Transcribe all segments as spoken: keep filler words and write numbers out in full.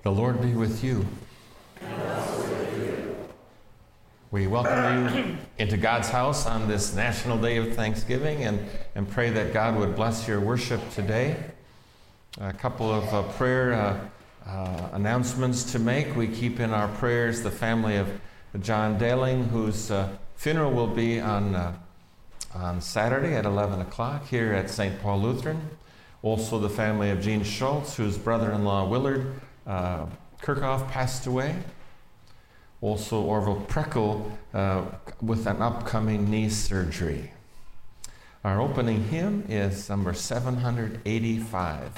The Lord be with you. And also with you. We welcome you into God's house on this National Day of Thanksgiving and, and pray that God would bless your worship today. A couple of uh, prayer uh, uh, announcemements to make. We keep in our prayers the family of John Daling, whose uh, funeral will be on, uh, on Saturday at eleven o'clock here at Saint Paul Lutheran. Also the family of Gene Schultz, whose brother-in-law Willard Uh, Kirchhoff passed away. Also Orville Preckle uh, with an upcoming knee surgery. Our opening hymn is number seven hundred eighty-five.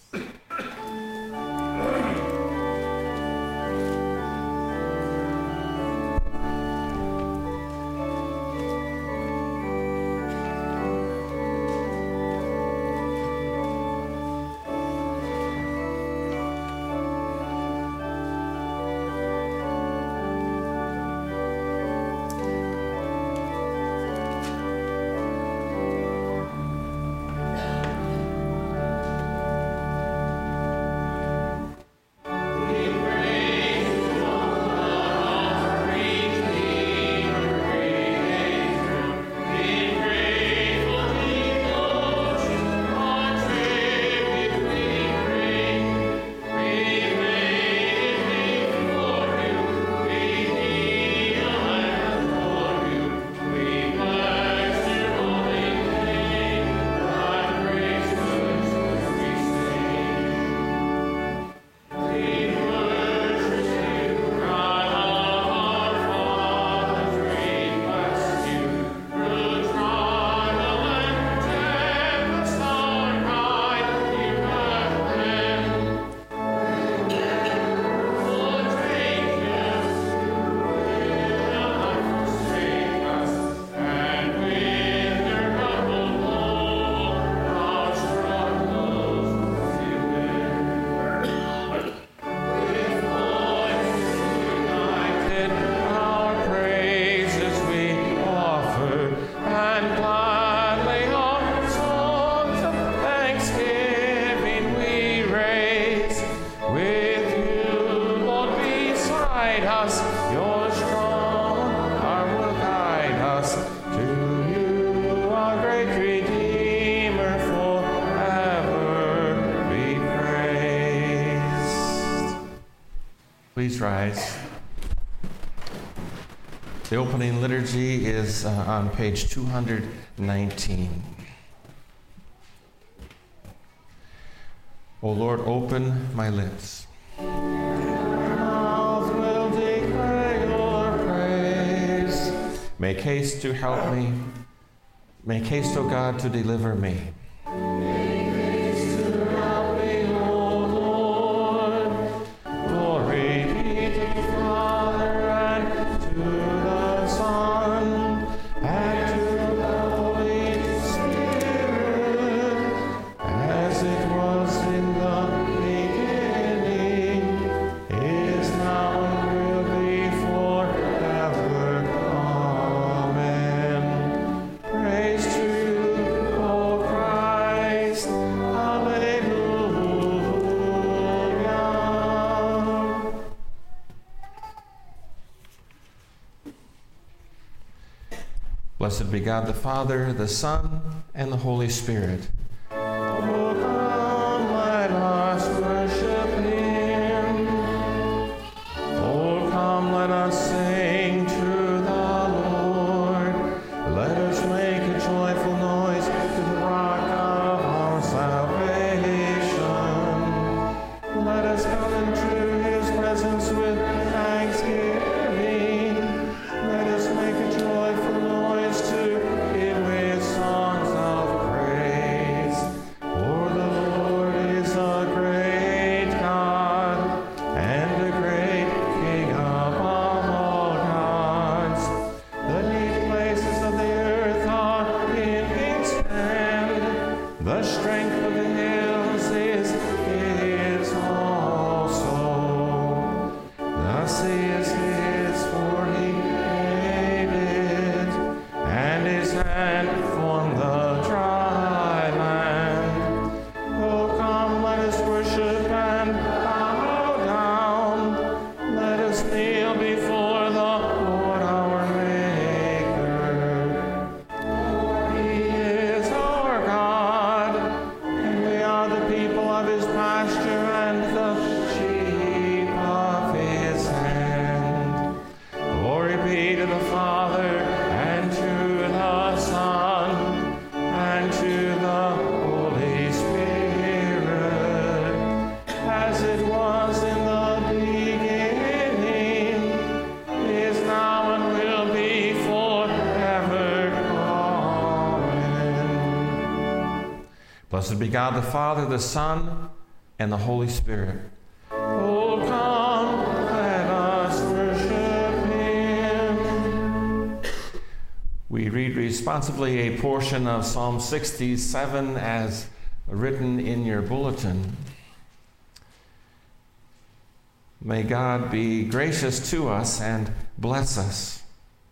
Please rise. The opening liturgy is uh, on page two hundred nineteen. O Lord, open my lips. My mouth will declare your praise. Make haste to help me. Make haste, O God, to deliver me. Blessed be God the Father, the Son, and the Holy Spirit. Oh, come, let us worship Him. Oh, come, let us sing to the Lord. Let us make a joyful noise to the rock of our salvation. Let us come into His presence with thanksgiving. Let us make a joyful noise to Him with songs of praise. Blessed be God the Father, the Son, and the Holy Spirit. Oh, come, let us worship him. We read responsibly a portion of Psalm sixty-seven as written in your bulletin. May God be gracious to us and bless us,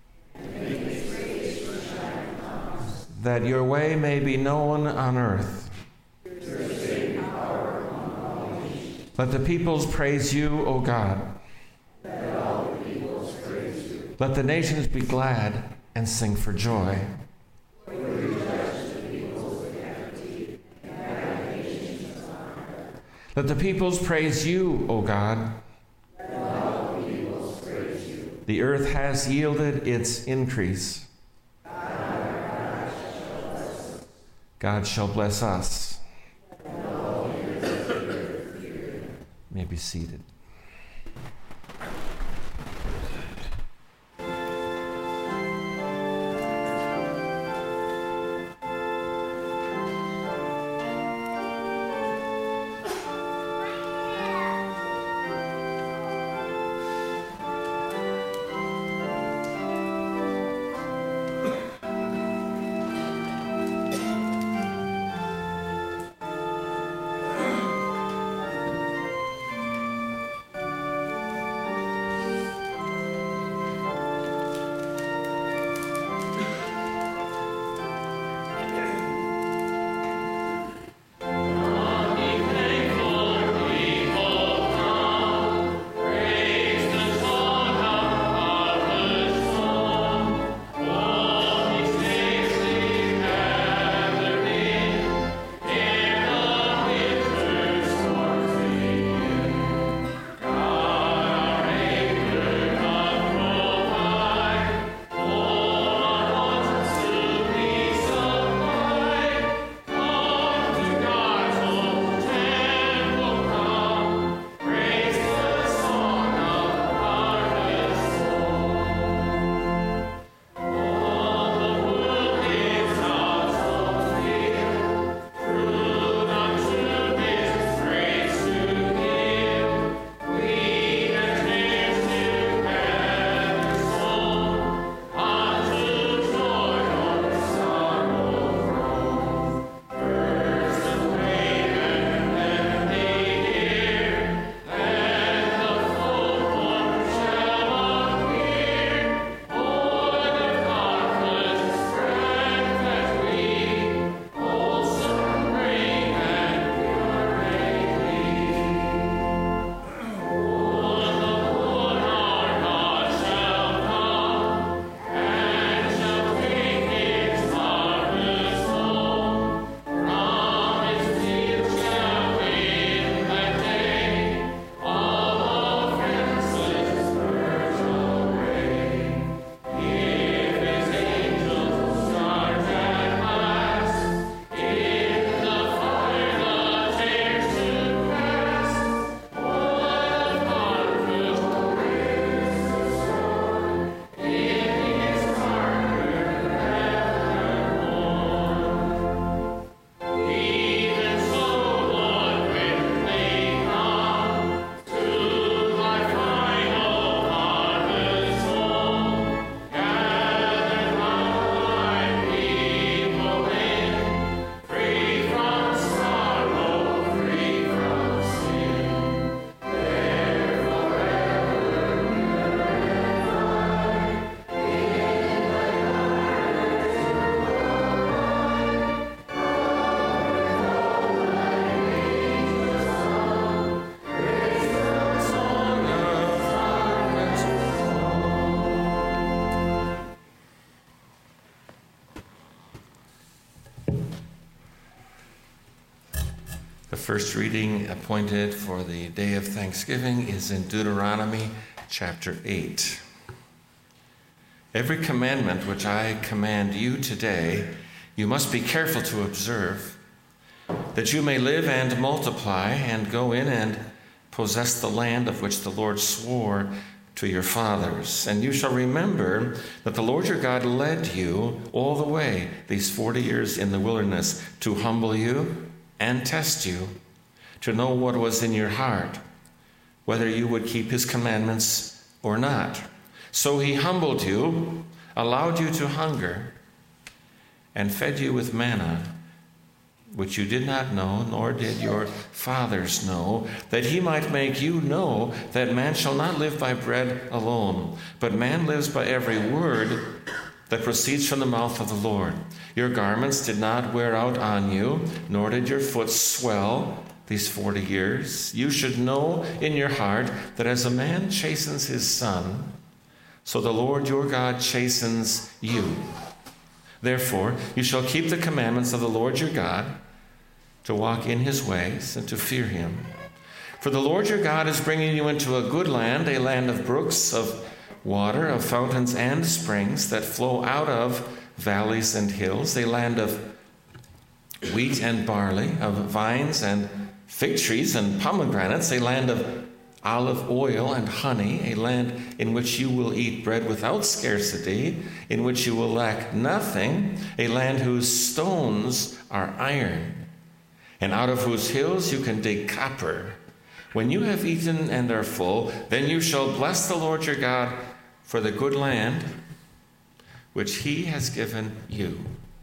that your way may be known on earth. Let the peoples praise you, O God. Let all the peoples praise you. Let the nations be glad and sing for joy. For you judge the peoples with equity and guide the nations with honor. Let the peoples praise you, O God. Let all the peoples praise you. The earth has yielded its increase. God, God shall bless us. May be seated. The first reading appointed for the day of Thanksgiving is in Deuteronomy chapter eight. Every commandment which I command you today, you must be careful to observe, that you may live and multiply and go in and possess the land of which the Lord swore to your fathers. And you shall remember that the Lord your God led you all the way these forty years in the wilderness to humble you and test you to know what was in your heart, whether you would keep his commandments or not. So he humbled you, allowed you to hunger, and fed you with manna, which you did not know, nor did your fathers know, that he might make you know that man shall not live by bread alone, but man lives by every word that proceeds from the mouth of the Lord. Your garments did not wear out on you, nor did your foot swell these forty years. You should know in your heart that as a man chastens his son, so the Lord your God chastens you. Therefore, you shall keep the commandments of the Lord your God, to walk in his ways and to fear him. For the Lord your God is bringing you into a good land, a land of brooks, of water, of fountains and springs that flow out of valleys and hills, a land of wheat and barley, of vines and fig trees and pomegranates, a land of olive oil and honey, a land in which you will eat bread without scarcity, in which you will lack nothing, a land whose stones are iron, and out of whose hills you can dig copper. When you have eaten and are full, then you shall bless the Lord your God for the good land which he has given you.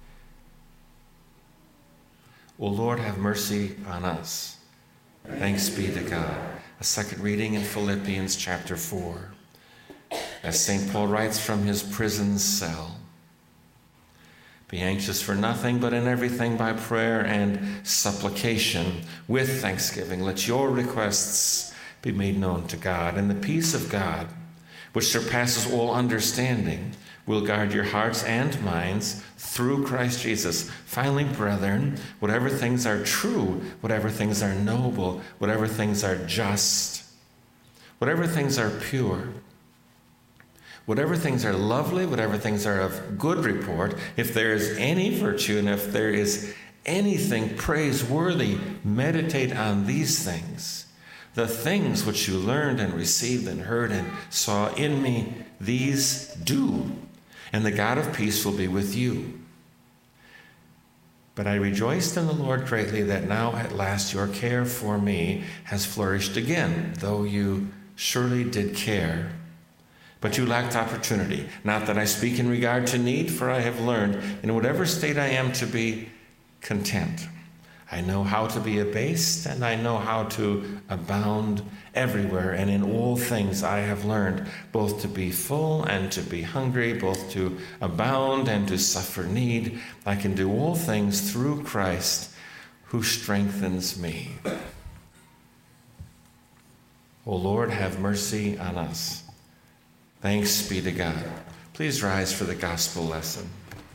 O Lord, have mercy on us. Thanks be to God. A second reading in Philippians chapter four. As Saint Paul writes from his prison cell, be anxious for nothing, but in everything by prayer and supplication, with thanksgiving, let your requests be made known to God. And the peace of God, which surpasses all understanding, will guard your hearts and minds through Christ Jesus. Finally, brethren, whatever things are true, whatever things are noble, whatever things are just, whatever things are pure, whatever things are lovely, whatever things are of good report, if there is any virtue and if there is anything praiseworthy, meditate on these things. The things which you learned and received and heard and saw in me, these do, and the God of peace will be with you. But I rejoiced in the Lord greatly that now at last your care for me has flourished again, though you surely did care. But you lacked opportunity. Not that I speak in regard to need, for I have learned in whatever state I am to be content. I know how to be abased, and I know how to abound everywhere. And in all things I have learned both to be full and to be hungry, both to abound and to suffer need. I can do all things through Christ who strengthens me. O Lord, have mercy on us. Thanks be to God. Please rise for the gospel lesson.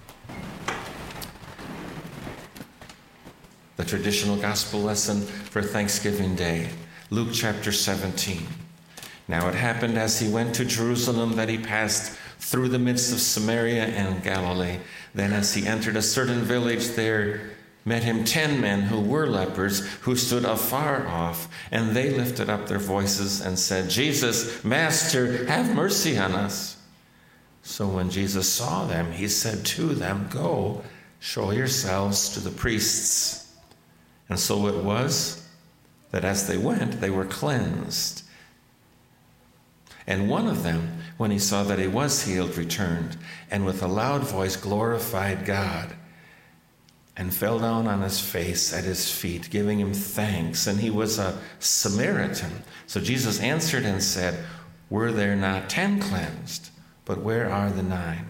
The traditional gospel lesson for Thanksgiving Day, Luke chapter seventeen. Now it happened as he went to Jerusalem that he passed through the midst of Samaria and Galilee. Then as he entered a certain village, there met him ten men who were lepers, who stood afar off, and they lifted up their voices and said, Jesus, Master, have mercy on us. So when Jesus saw them, he said to them, Go, show yourselves to the priests. And so it was that as they went, they were cleansed. And one of them, when he saw that he was healed, returned, and with a loud voice glorified God, and fell down on his face at his feet, giving him thanks. And he was a Samaritan. So Jesus answered and said, Were there not ten cleansed? But where are the nine?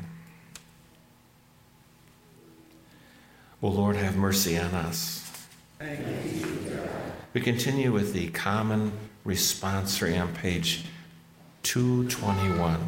O Lord, have mercy on us. Thank you, God. We continue with the common responsory on page two twenty-one.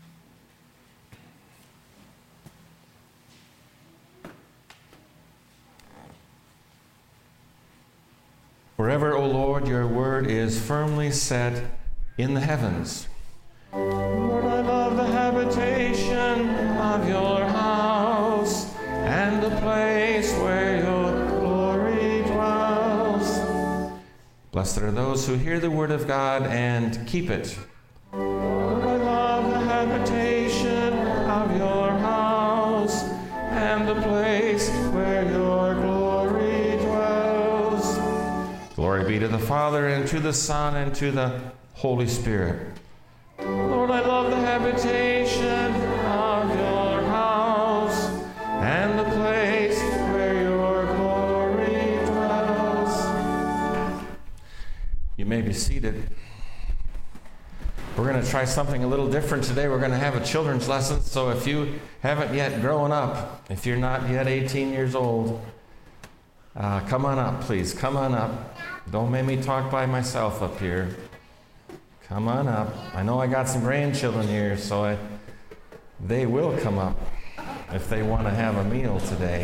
Forever, O Lord, your word is firmly set in the heavens. Lord, I love the habitation of your house and the place where your glory dwells. Blessed are those who hear the word of God and keep it. Lord, I love the habitation of your house and the place where your glory dwells. be to the Father, and to the Son, and to the Holy Spirit. Lord, I love the habitation of your house, and the place where your glory dwells. You may be seated. We're going to try something a little different today. We're going to have a children's lesson, so if you haven't yet grown up, if you're not yet eighteen years old, uh, come on up, please. Come on up. Don't make me talk by myself up here. Come on up. I know I got some grandchildren here, so I, they will come up if they want to have a meal today.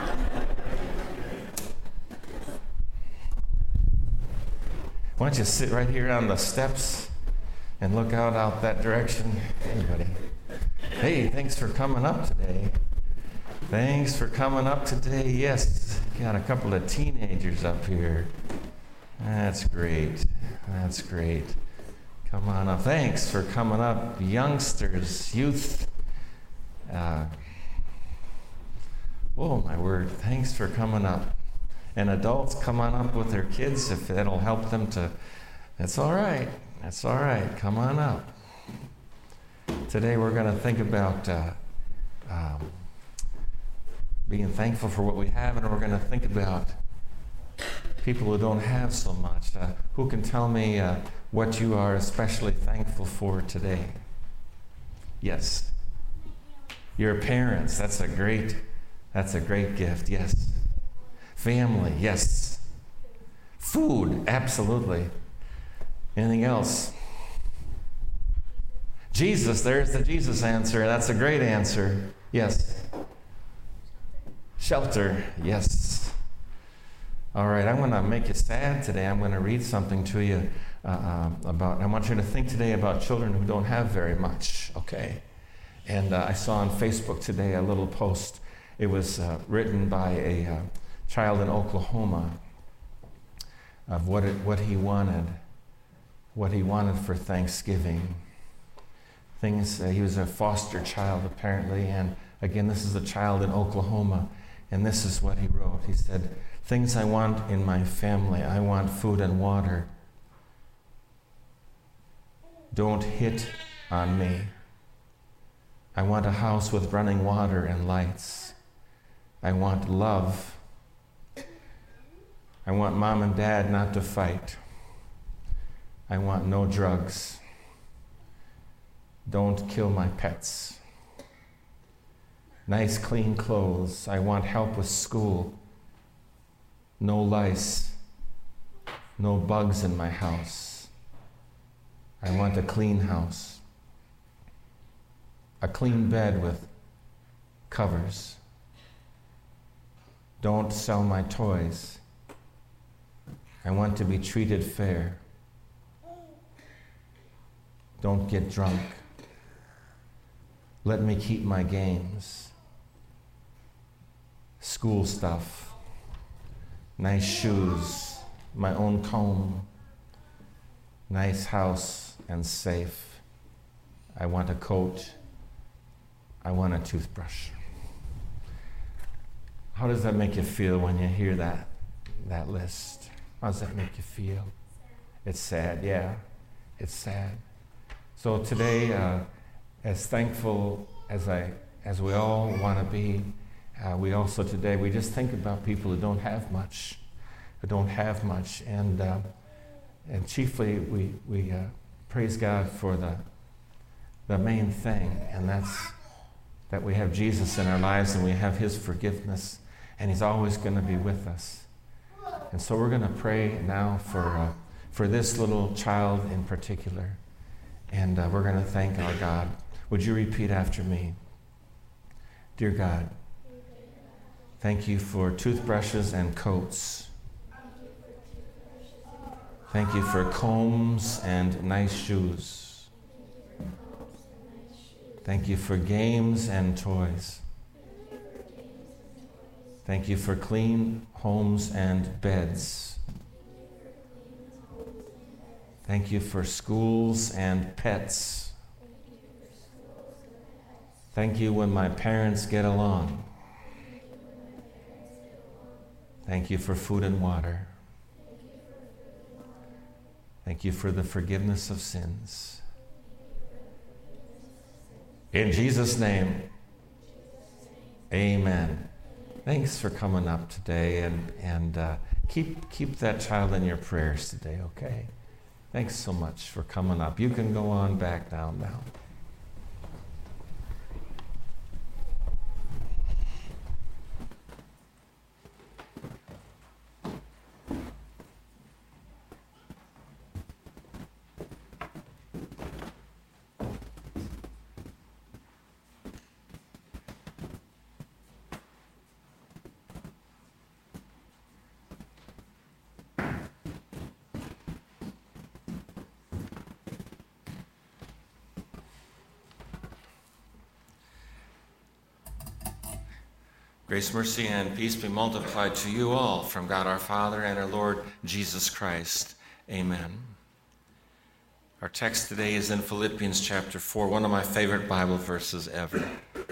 Why don't you sit right here on the steps and look out out that direction? Anybody? Hey, thanks for coming up today. Thanks for coming up today. Yes, got a couple of teenagers up here. That's great. That's great. Come on up. Thanks for coming up, youngsters, youth. Uh, oh, my word. Thanks for coming up. And adults, come on up with their kids if that'll help them to. That's all right. That's all right. Come on up. Today we're going to think about uh, um, being thankful for what we have, and we're going to think about people who don't have so much. Uh, who can tell me uh, what you are especially thankful for today? Yes. Your parents. That's a great, that's a great gift. Yes. Family. Yes. Food. Absolutely. Anything else? Jesus. There's the Jesus answer. That's a great answer. Yes. Shelter. Yes. All right, I'm going to make you sad today. I'm going to read something to you uh, um, about, I want you to think today about children who don't have very much, okay? And uh, I saw on Facebook today a little post. It was uh, written by a uh, child in Oklahoma of what it, what he wanted, what he wanted for Thanksgiving. Things, uh, he was a foster child apparently, and again, this is a child in Oklahoma, and this is what he wrote. He said, things I want in my family. I want food and water. Don't hit on me. I want a house with running water and lights. I want love. I want mom and dad not to fight. I want no drugs. Don't kill my pets. Nice, clean clothes. I want help with school. No lice, no bugs in my house. I want a clean house, a clean bed with covers. Don't sell my toys. I want to be treated fair. Don't get drunk. Let me keep my games. School stuff. Nice shoes, my own comb, nice house and safe. I want a coat. I want a toothbrush. How does that make you feel when you hear that, that list? How does that make you feel? It's sad, yeah. It's sad. So today, uh, as thankful as I, as we all want to be, Uh, we also today, we just think about people who don't have much, who don't have much. And uh, and chiefly, we, we uh, praise God for the, the main thing, and that's that we have Jesus in our lives and we have his forgiveness, and he's always going to be with us. And so we're going to pray now for, uh, for this little child in particular, and uh, we're going to thank our God. Would you repeat after me? Dear God, thank you for toothbrushes and coats. Thank you for combs and nice shoes. Thank you for games and toys. Thank you for clean homes and beds. Thank you for schools and pets. Thank you when my parents get along. Thank you for food and water. Thank you for the forgiveness of sins. In Jesus' name, amen. Thanks for coming up today, and, and uh, keep, keep that child in your prayers today, okay? Thanks so much for coming up. You can go on back down now. Grace, mercy, and peace be multiplied to you all from God our Father and our Lord Jesus Christ. Amen. Our text today is in Philippians chapter four, one of my favorite Bible verses ever.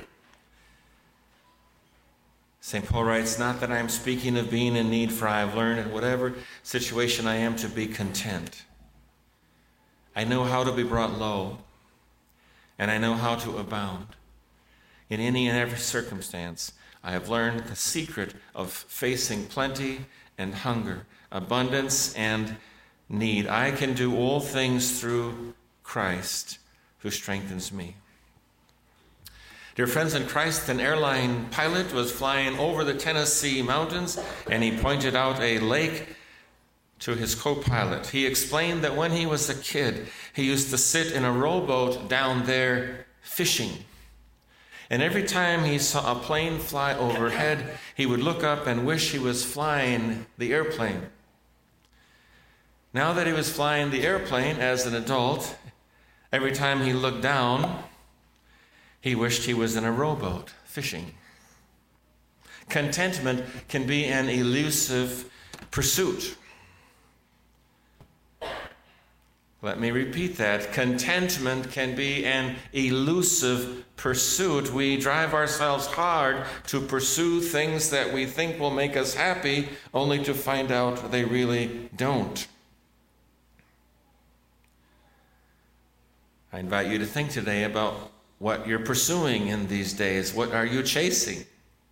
Saint Paul writes, "Not that I am speaking of being in need, for I have learned in whatever situation I am to be content. I know how to be brought low, and I know how to abound. In any and every circumstance, I have learned the secret of facing plenty and hunger, abundance and need. I can do all things through Christ who strengthens me." Dear friends in Christ, an airline pilot was flying over the Tennessee mountains, and he pointed out a lake to his co-pilot. He explained that when he was a kid, he used to sit in a rowboat down there fishing. And every time he saw a plane fly overhead, he would look up and wish he was flying the airplane. Now that he was flying the airplane as an adult, every time he looked down, he wished he was in a rowboat fishing. Contentment can be an elusive pursuit. Let me repeat that. Contentment can be an elusive pursuit. We drive ourselves hard to pursue things that we think will make us happy, only to find out they really don't. I invite you to think today about what you're pursuing in these days. What are you chasing?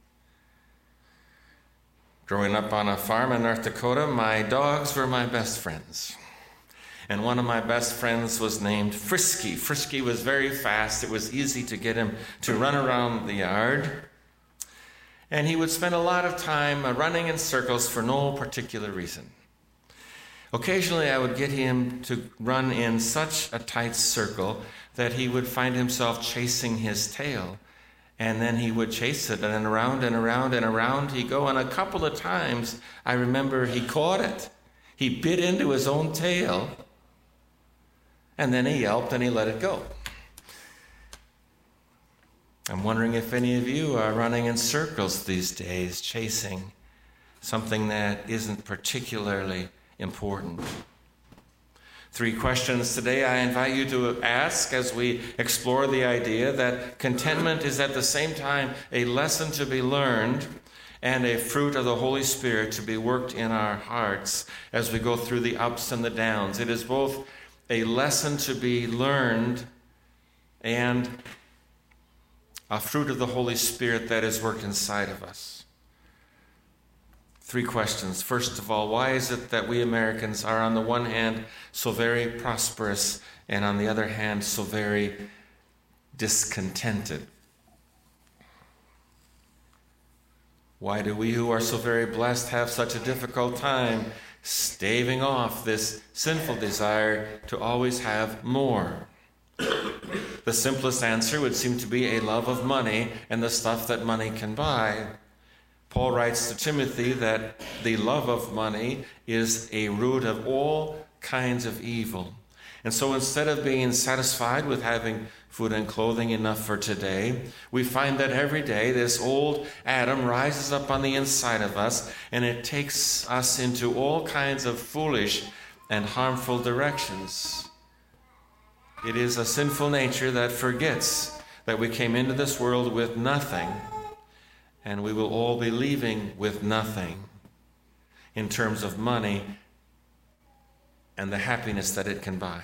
Growing up on a farm in North Dakota, my dogs were my best friends. And one of my best friends was named Frisky. Frisky was very fast. It was easy to get him to run around the yard. And he would spend a lot of time running in circles for no particular reason. Occasionally, I would get him to run in such a tight circle that he would find himself chasing his tail. And then he would chase it, and then around and around and around he'd go. And a couple of times, I remember he caught it. He bit into his own tail. And then he yelped and he let it go. I'm wondering if any of you are running in circles these days, chasing something that isn't particularly important. Three questions today I invite you to ask as we explore the idea that contentment is at the same time a lesson to be learned and a fruit of the Holy Spirit to be worked in our hearts as we go through the ups and the downs. It is both a lesson to be learned and a fruit of the Holy Spirit that is worked inside of us. Three questions. First of all, why is it that we Americans are on the one hand so very prosperous and on the other hand so very discontented? Why do we who are so very blessed have such a difficult time staving off this sinful desire to always have more? The simplest answer would seem to be a love of money and the stuff that money can buy. Paul writes to Timothy that the love of money is a root of all kinds of evil. And so instead of being satisfied with having food and clothing enough for today, we find that every day this old Adam rises up on the inside of us, and it takes us into all kinds of foolish and harmful directions. It is a sinful nature that forgets that we came into this world with nothing, and we will all be leaving with nothing in terms of money and the happiness that it can buy.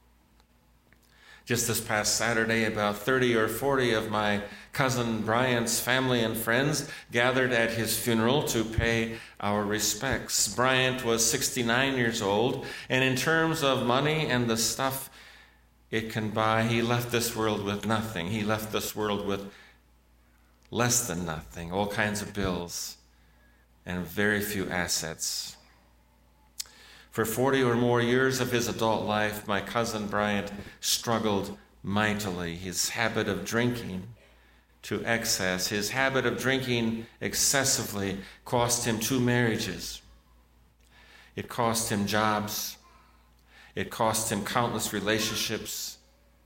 Just this past Saturday, about thirty or forty of my cousin Bryant's family and friends gathered at his funeral to pay our respects. Bryant was sixty-nine years old, and in terms of money and the stuff it can buy, he left this world with nothing. He left this world with less than nothing, all kinds of bills, and very few assets. For forty or more years of his adult life, my cousin Bryant struggled mightily. His habit of drinking to excess, his habit of drinking excessively cost him two marriages. It cost him jobs. It cost him countless relationships.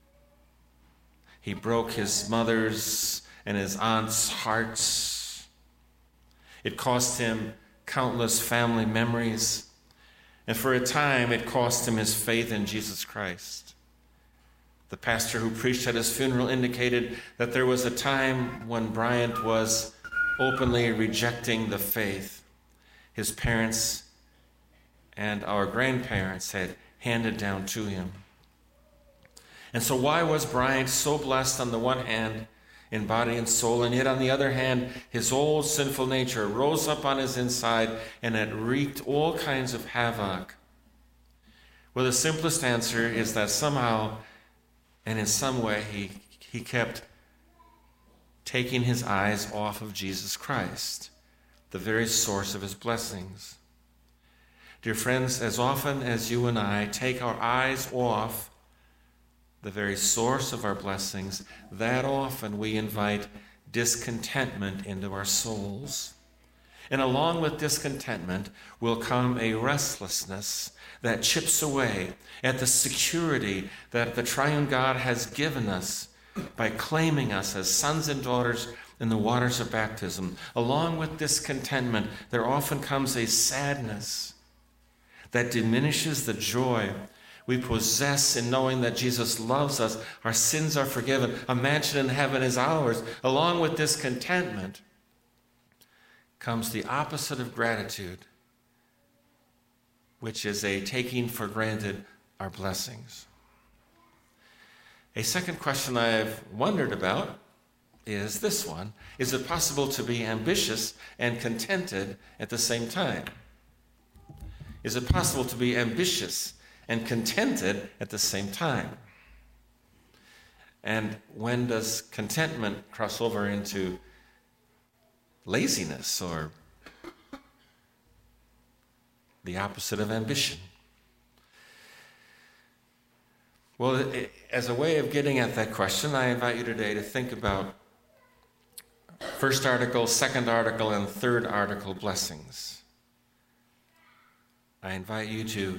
He broke his mother's and his aunt's hearts. It cost him countless family memories. And for a time, it cost him his faith in Jesus Christ. The pastor who preached at his funeral indicated that there was a time when Bryant was openly rejecting the faith his parents and our grandparents had handed down to him. And so why was Bryant so blessed on the one hand in body and soul, and yet on the other hand, his old sinful nature rose up on his inside and it wreaked all kinds of havoc? Well, the simplest answer is that somehow and in some way he, he kept taking his eyes off of Jesus Christ, the very source of his blessings. Dear friends, as often as you and I take our eyes off the very source of our blessings, that often we invite discontentment into our souls. And along with discontentment will come a restlessness that chips away at the security that the triune God has given us by claiming us as sons and daughters in the waters of baptism. Along with discontentment, there often comes a sadness that diminishes the joy we possess in knowing that Jesus loves us, our sins are forgiven, a mansion in heaven is ours. Along with discontentment comes the opposite of gratitude, which is a taking for granted our blessings. A second question I've wondered about is this one. Is it possible to be ambitious and contented at the same time? Is it possible to be ambitious and contented at the same time? And when does contentment cross over into laziness or the opposite of ambition? Well, it, as a way of getting at that question, I invite you today to think about first article, second article, and third article blessings. I invite you to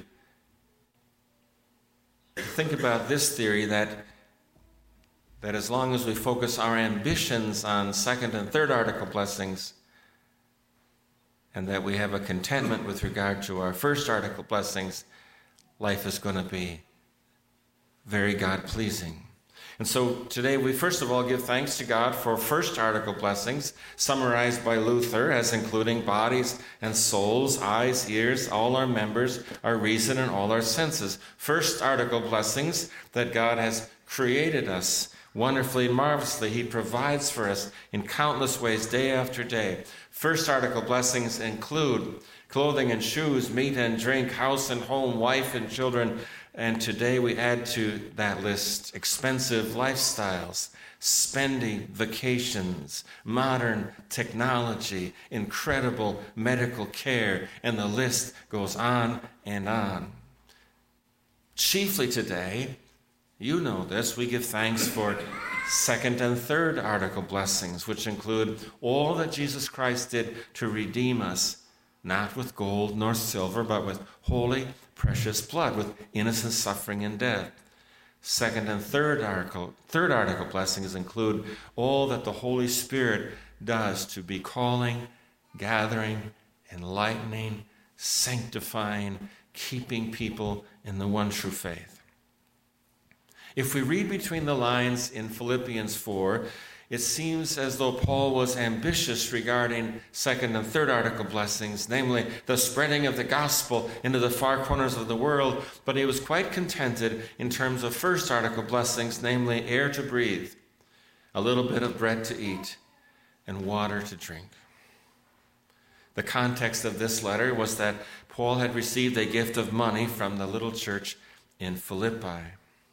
think about this theory that, that as long as we focus our ambitions on second and third article blessings, and that we have a contentment with regard to our first article blessings, life is going to be very God-pleasing. And so today we first of all give thanks to God for first article blessings, summarized by Luther as including bodies and souls, eyes, ears, all our members, our reason, and all our senses. First article blessings that God has created us wonderfully and marvelously. He provides for us in countless ways day after day. First article blessings include clothing and shoes, meat and drink, house and home, wife and children. And today we add to that list expensive lifestyles, spending vacations, modern technology, incredible medical care, and the list goes on and on. Chiefly today, you know this, we give thanks for second and third article blessings, which include all that Jesus Christ did to redeem us, not with gold nor silver, but with holy, precious blood, with innocent suffering and death. Second and third article, third article blessings include all that the Holy Spirit does to be calling, gathering, enlightening, sanctifying, keeping people in the one true faith. If we read between the lines in Philippians four, it seems as though Paul was ambitious regarding second and third article blessings, namely the spreading of the gospel into the far corners of the world, but he was quite contented in terms of first article blessings, namely air to breathe, a little bit of bread to eat, and water to drink. The context of this letter was that Paul had received a gift of money from the little church in Philippi.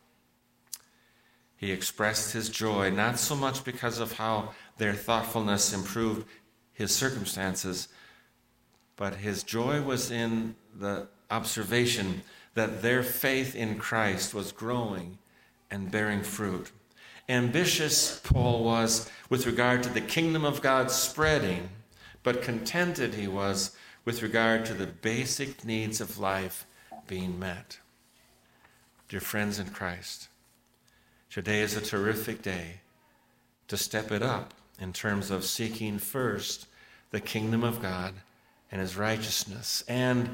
He expressed his joy not so much because of how their thoughtfulness improved his circumstances, but his joy was in the observation that their faith in Christ was growing and bearing fruit. Ambitious Paul was with regard to the kingdom of God spreading, but contented he was with regard to the basic needs of life being met. Dear friends in Christ, today is a terrific day to step it up in terms of seeking first the kingdom of God and his righteousness, and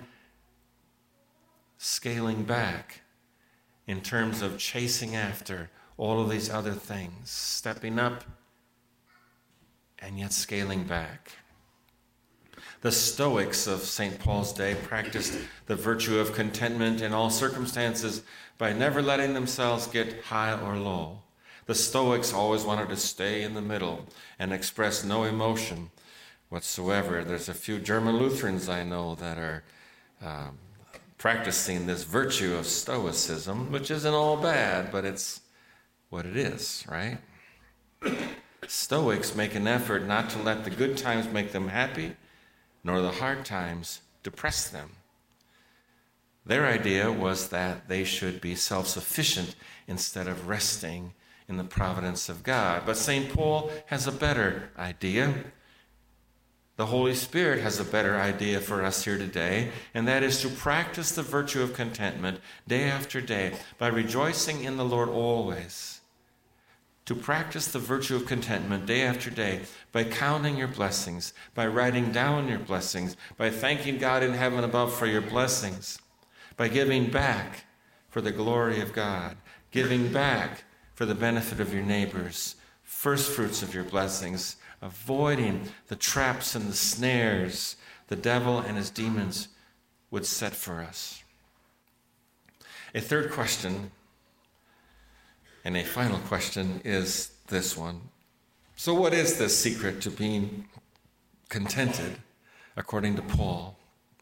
scaling back in terms of chasing after all of these other things, stepping up and yet scaling back. The Stoics of Saint Paul's day practiced the virtue of contentment in all circumstances by never letting themselves get high or low. The Stoics always wanted to stay in the middle and express no emotion whatsoever. There's a few German Lutherans I know that are um, practicing this virtue of Stoicism, which isn't all bad, but it's what it is, right? Stoics make an effort not to let the good times make them happy, nor the hard times depress them. Their idea was that they should be self-sufficient instead of resting in the providence of God. But Saint Paul has a better idea. The Holy Spirit has a better idea for us here today, and that is to practice the virtue of contentment day after day by rejoicing in the Lord always. To practice the virtue of contentment day after day by counting your blessings, by writing down your blessings, by thanking God in heaven above for your blessings, by giving back for the glory of God, giving back for the benefit of your neighbors, first fruits of your blessings, avoiding the traps and the snares the devil and his demons would set for us. A third question and a final question is this one. So what is the secret to being contented, according to Paul?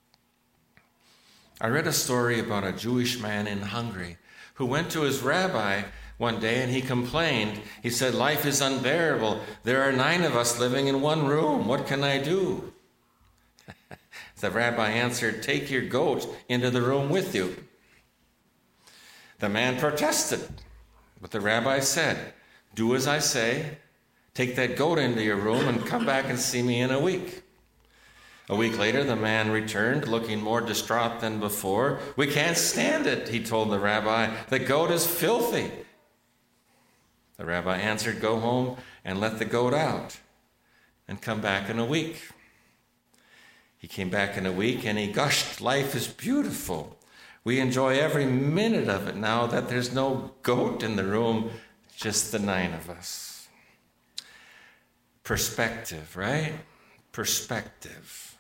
I read a story about a Jewish man in Hungary who went to his rabbi one day and he complained. He said, "Life is unbearable. There are nine of us living in one room. What can I do?" The rabbi answered, "Take your goat into the room with you." The man protested. But the rabbi said, "Do as I say, take that goat into your room and come back and see me in a week." A week later, the man returned, looking more distraught than before. "We can't stand it," he told the rabbi. "The goat is filthy." The rabbi answered, "Go home and let the goat out and come back in a week." He came back in a week and he gushed, "Life is beautiful. We enjoy every minute of it now that there's no goat in the room, just the nine of us." Perspective, right? Perspective.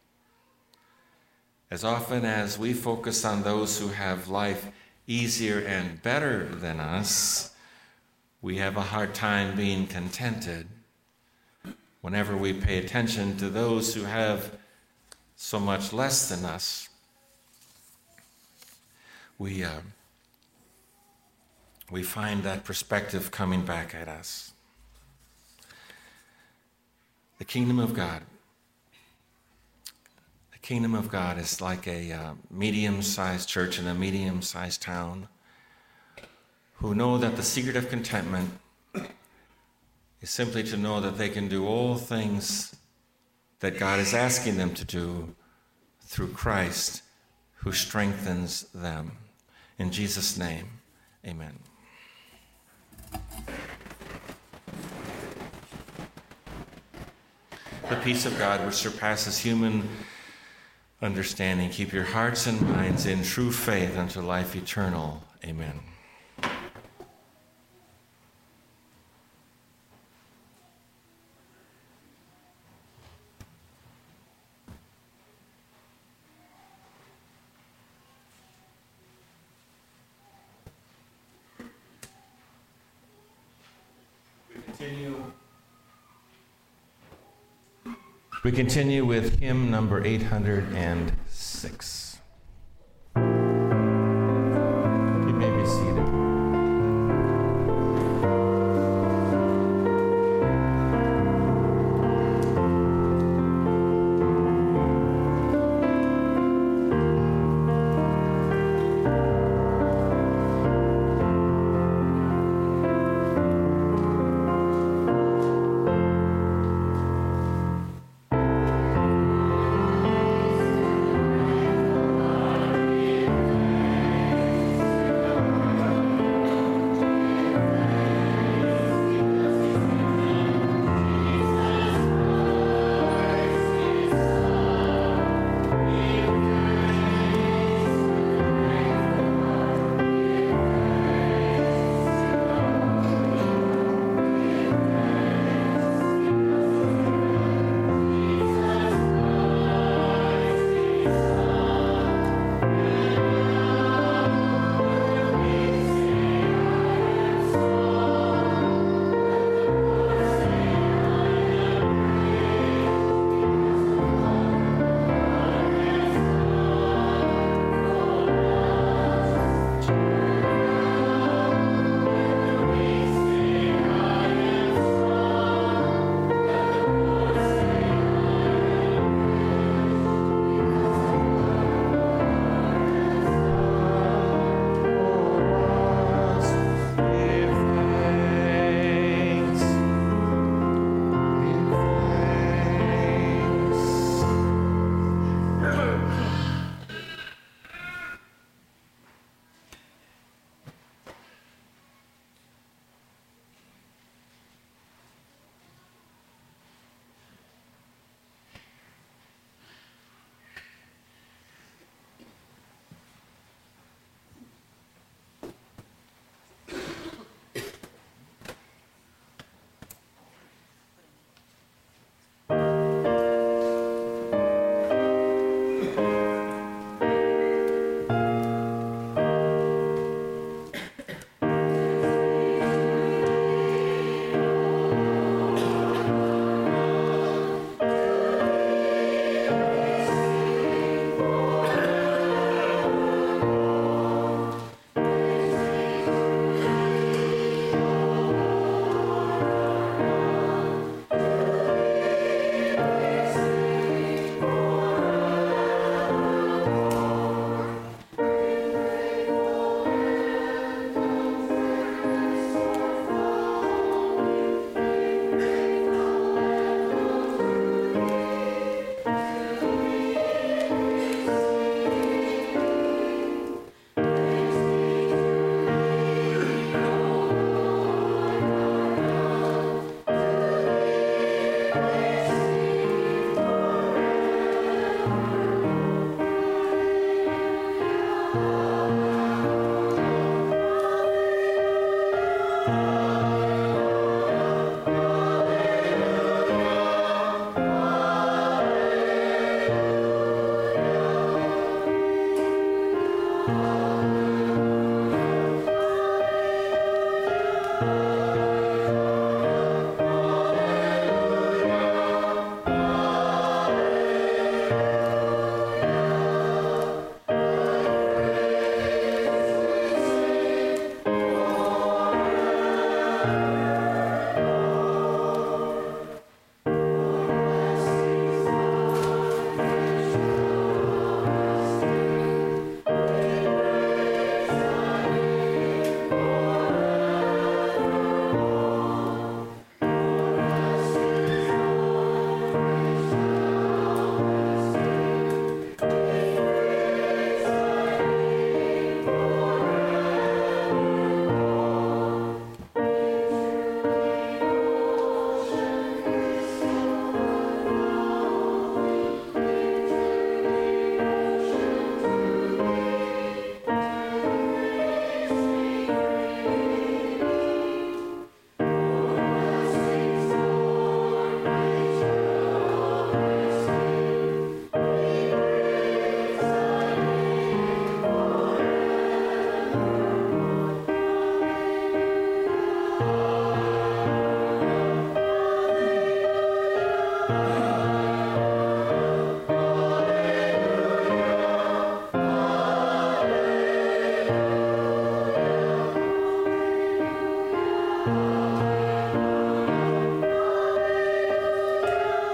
As often as we focus on those who have life easier and better than us, we have a hard time being contented. Whenever we pay attention to those who have so much less than us, we uh, we find that perspective coming back at us. The kingdom of God. The kingdom of God is like a uh, medium-sized church in a medium-sized town who know that the secret of contentment is simply to know that they can do all things that God is asking them to do through Christ who strengthens them. In Jesus' name, amen. The peace of God, which surpasses human understanding, keep your hearts and minds in true faith unto life eternal. Amen. We continue with hymn number eight hundred six. You may be seated.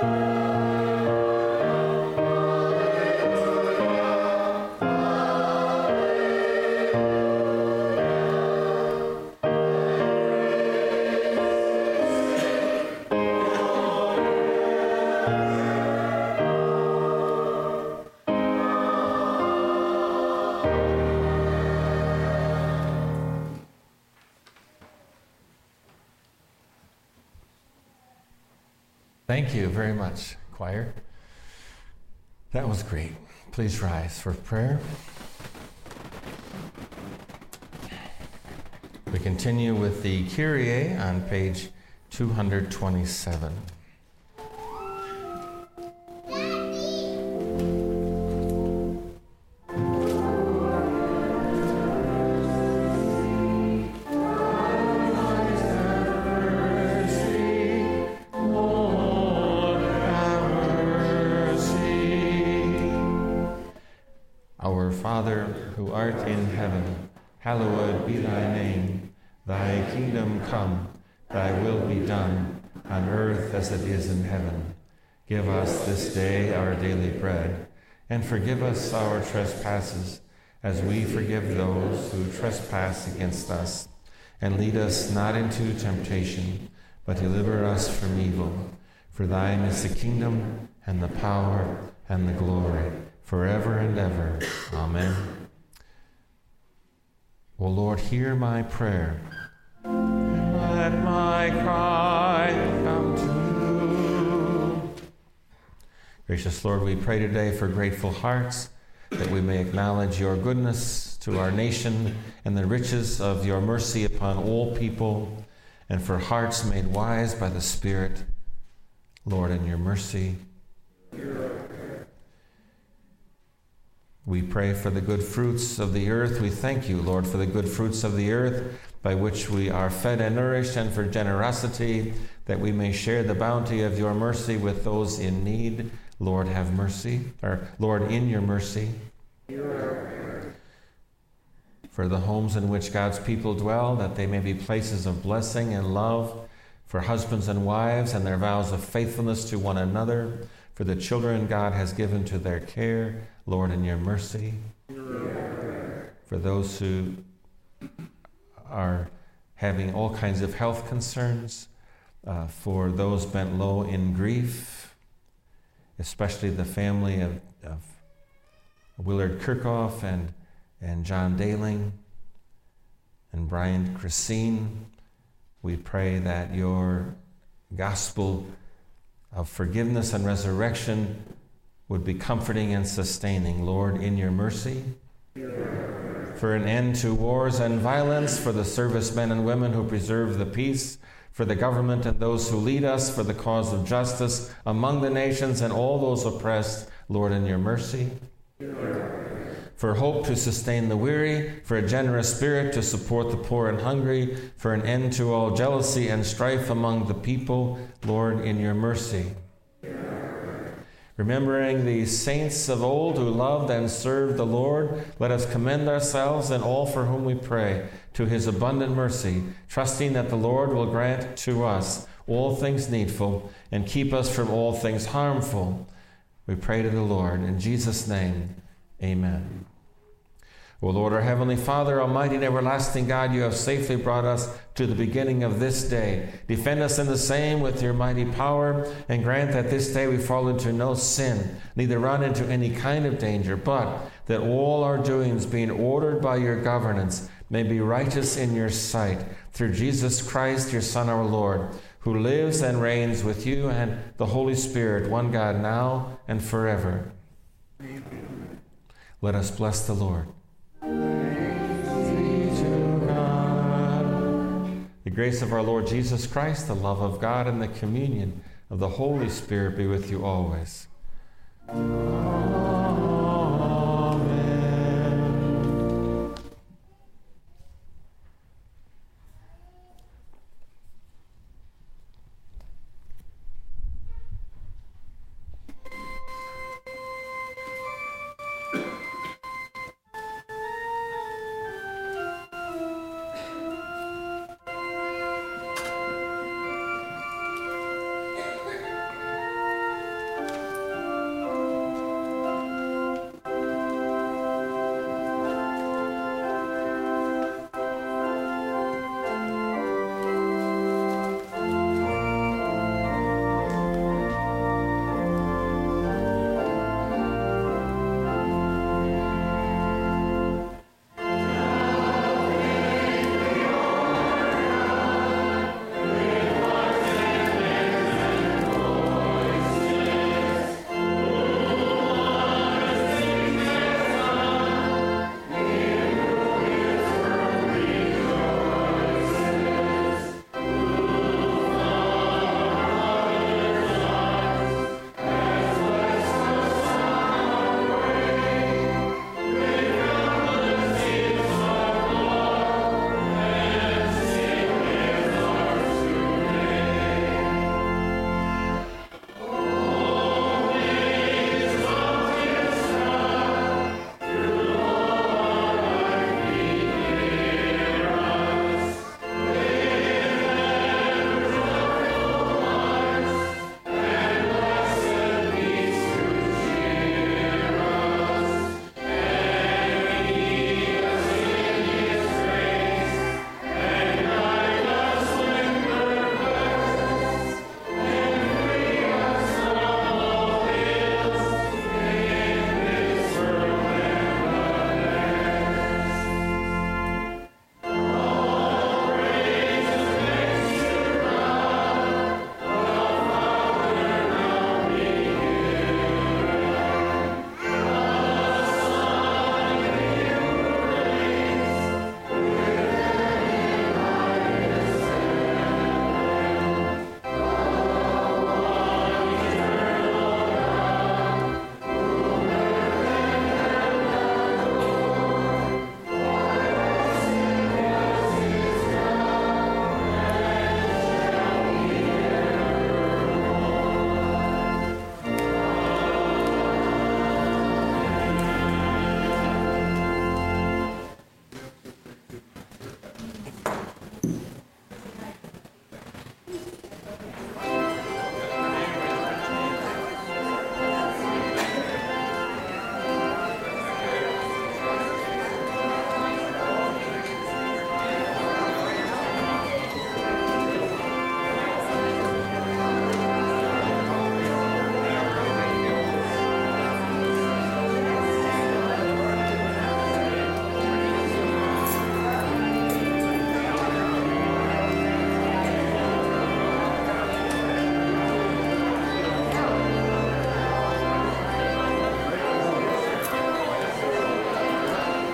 Thank you very much, choir. That was great. Please rise for prayer. We continue with the Kyrie on page two hundred twenty-seven. Our Father, who art in heaven, hallowed be thy name. Thy kingdom come, thy will be done, on earth as it is in heaven. Give us this day our daily bread, and forgive us our trespasses, as we forgive those who trespass against us. And lead us not into temptation, but deliver us from evil. For thine is the kingdom, and the power, and the glory, forever and ever. Amen. O Lord, hear my prayer, and let my cry come to you. Gracious Lord, we pray today for grateful hearts, that we may acknowledge your goodness to our nation and the riches of your mercy upon all people, and for hearts made wise by the Spirit. Lord, in your mercy, we pray for the good fruits of the earth. We thank you, Lord, for the good fruits of the earth by which we are fed and nourished, and for generosity, that we may share the bounty of your mercy with those in need. Lord, have mercy. Or, Lord, in your mercy. For the homes in which God's people dwell, that they may be places of blessing and love, for husbands and wives and their vows of faithfulness to one another, for the children God has given to their care. Lord, in your mercy. For those who are having all kinds of health concerns, uh, for those bent low in grief, especially the family of, of Willard Kirchhoff and, and John Daling and Brian Christine, we pray that your gospel of forgiveness and resurrection would be comforting and sustaining. Lord, in your mercy. For an end to wars and violence, for the servicemen and women who preserve the peace, for the government and those who lead us, for the cause of justice among the nations and all those oppressed. Lord, in your mercy. For hope to sustain the weary, for a generous spirit to support the poor and hungry, for an end to all jealousy and strife among the people. Lord, in your mercy. Remembering the saints of old who loved and served the Lord, let us commend ourselves and all for whom we pray to his abundant mercy, trusting that the Lord will grant to us all things needful and keep us from all things harmful. We pray to the Lord. In Jesus' name, amen. O Lord, our Heavenly Father, Almighty and everlasting God, you have safely brought us to the beginning of this day. Defend us in the same with your mighty power, and grant that this day we fall into no sin, neither run into any kind of danger, but that all our doings, being ordered by your governance, may be righteous in your sight, through Jesus Christ, your Son, our Lord, who lives and reigns with you and the Holy Spirit, one God, now and forever. Amen. Let us bless the Lord. The grace of our Lord Jesus Christ, the love of God, and the communion of the Holy Spirit be with you always. Amen.